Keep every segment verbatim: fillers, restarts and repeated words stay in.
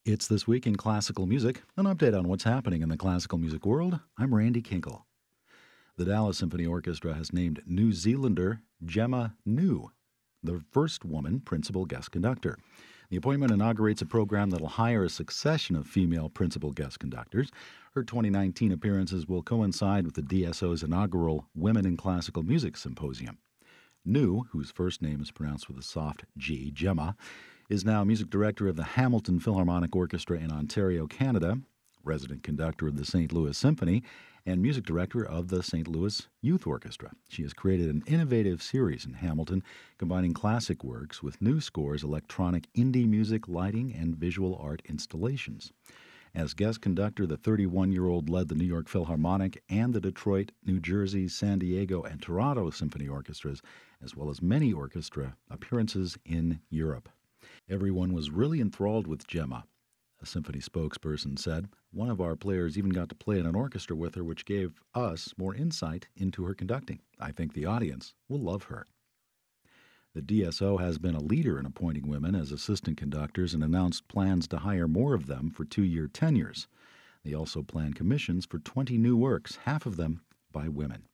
It's This Week in Classical Music, an update on what's happening in the classical music world. I'm Randy Kinkle. The Dallas Symphony Orchestra has named New Zealander Gemma New the first woman principal guest conductor. The appointment inaugurates a program that will hire a succession of female principal guest conductors. Her twenty nineteen appearances will coincide with the D S O's inaugural Women in Classical Music Symposium. New, whose first name is pronounced with a soft G, Gemma, is now music director of the Hamilton Philharmonic Orchestra in Ontario, Canada, resident conductor of the Saint Louis Symphony, and music director of the Saint Louis Youth Orchestra. She has created an innovative series in Hamilton, combining classic works with new scores, electronic indie music, lighting, and visual art installations. As guest conductor, the thirty-one-year-old led the New York Philharmonic and the Detroit, New Jersey, San Diego, and Toronto Symphony Orchestras, as well as many orchestra appearances in Europe. Everyone was really enthralled with Gemma, a symphony spokesperson said. One of our players even got to play in an orchestra with her, which gave us more insight into her conducting. I think the audience will love her. The D S O has been a leader in appointing women as assistant conductors and announced plans to hire more of them for two-year tenures. They also plan commissions for twenty new works, half of them by women.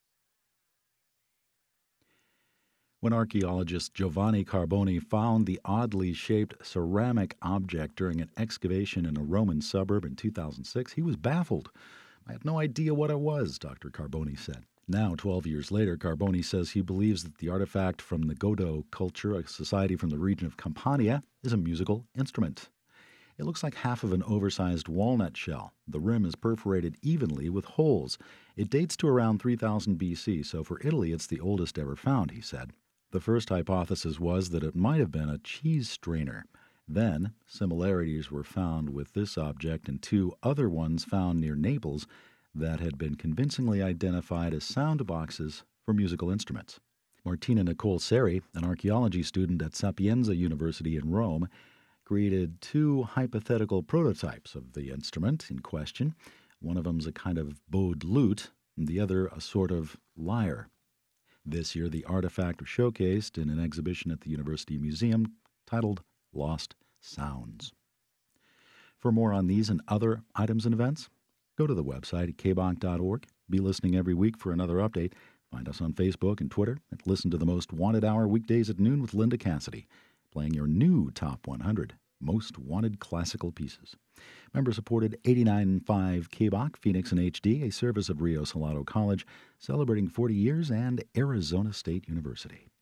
When archaeologist Giovanni Carboni found the oddly shaped ceramic object during an excavation in a Roman suburb in two thousand six, he was baffled. "I had no idea what it was," Doctor Carboni said. Now, twelve years later, Carboni says he believes that the artifact from the Godo culture, a society from the region of Campania, is a musical instrument. It looks like half of an oversized walnut shell. The rim is perforated evenly with holes. It dates to around three thousand B C, so for Italy it's the oldest ever found, he said. The first hypothesis was that it might have been a cheese strainer. Then, similarities were found with this object and two other ones found near Naples that had been convincingly identified as sound boxes for musical instruments. Martina Nicole Seri, an archaeology student at Sapienza University in Rome, created two hypothetical prototypes of the instrument in question. One of them's a kind of bowed lute, and the other a sort of lyre. This year, the artifact was showcased in an exhibition at the University Museum titled Lost Sounds. For more on these and other items and events, go to the website at k b o n k dot org. Be listening every week for another update. Find us on Facebook and Twitter, and listen to the Most Wanted Hour weekdays at noon with Linda Cassidy, playing your new Top one hundred Most Wanted Classical Pieces. Member-supported eighty-nine point five K B O C, Phoenix in H D, a service of Rio Salado College, celebrating forty years, and Arizona State University.